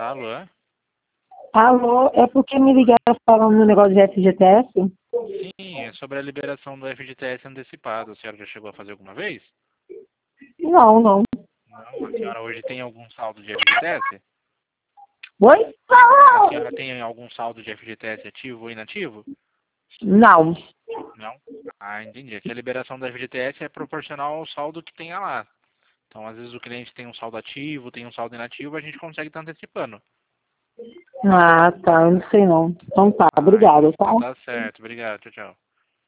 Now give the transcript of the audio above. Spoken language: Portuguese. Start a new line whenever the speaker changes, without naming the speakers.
Alô?
Alô, é porque me ligaram falando no negócio de FGTS?
Sim, é sobre a liberação do FGTS antecipado. A senhora já chegou a fazer alguma vez?
Não, não.
Não. A senhora hoje tem algum saldo de FGTS?
Oi?
A senhora tem algum saldo de FGTS ativo ou inativo?
Não.
Não? Ah, entendi. Aqui a liberação do FGTS é proporcional ao saldo que tenha lá. Então, às vezes o cliente tem um saldo ativo, tem um saldo inativo, a gente consegue estar antecipando.
Ah, tá, eu não sei não. Então tá,
Ah,
obrigada, tá?
então tá certo. Obrigado. Tchau, tchau.